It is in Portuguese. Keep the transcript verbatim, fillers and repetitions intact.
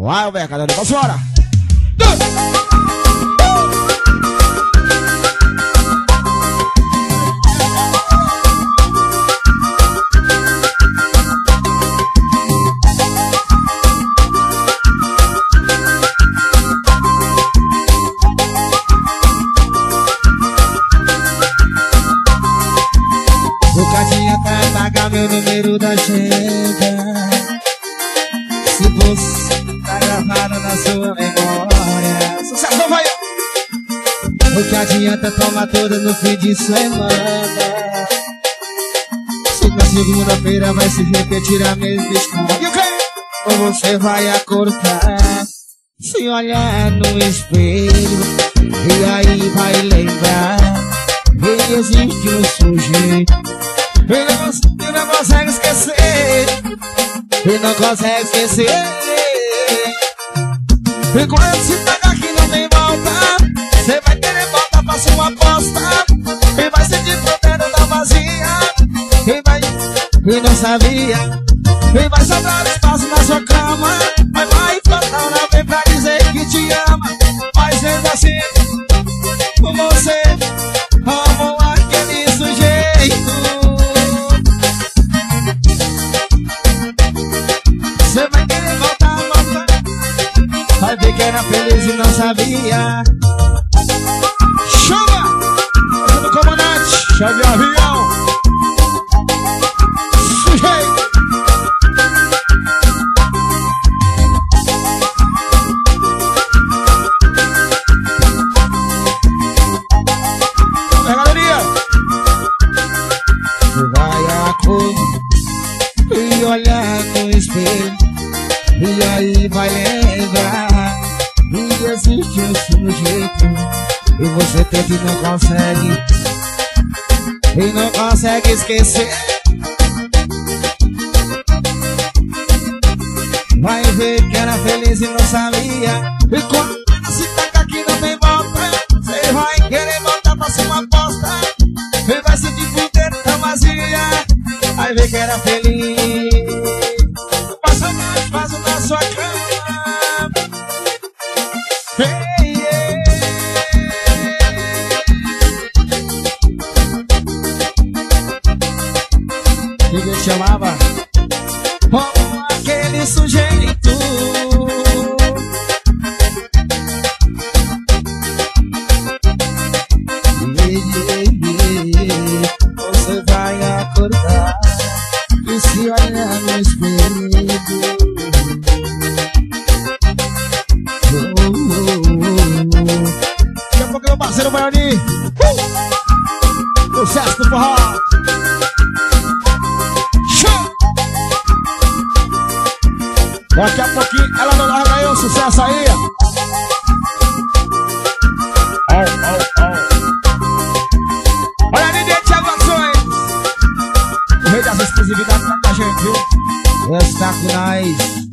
Vai, o mercadoria, vamos embora. Nunca adianta pagar meu número da agenda. Se você tá gravado na sua memória. Sucesso, vai! O que adianta tomar toda no fim de semana? Se na segunda-feira vai se repetir a mesma história. E o quê? Ou você vai acordar, se olhar no espelho, e aí vai lembrar que existe um sujeito. E não, e não consegue esquecer. E não consegue esquecer. E quando se pagar que não tem volta, cê vai querer voltar pra sua aposta. E vai sentir fronteira da vazia. E vai, E não sabia. e vai sobrar espaço na sua cama. Mas vai faltar uma vez pra dizer que te ama. Mas ainda assim, com você amo aquele sujeito. Cê vai querer voltar, voltar. Vai ver que era feliz e não sabia. Chuva! Do comandante, chave avião. Sujeito! Galeria! Vai acordar e olhar no espelho, e aí vai lembrar que existe um sujeito. E você tenta e não consegue, E não consegue esquecer. vai ver que era feliz e não sabia. E quando se taca que não tem volta, cê vai querer voltar pra sua aposta. E vai sentir fuder tão vazia. Vai ver que era feliz. Passa mais, faz o na sua cama. Hey, yeah. Ninguém chamava Como aquele sujeito. Você vai acordar e se olhar no espelho. Oh, oh, oh. Daqui a pouco meu parceiro Baiani. Uh! Sucesso do forró. Show! Daqui a pouquinho ela não larga aí o sucesso aí. Oh, oh, oh. Olha ali, D J Thiago Ações. O rei das exclusividades tá com a gente, viu? Está com nós.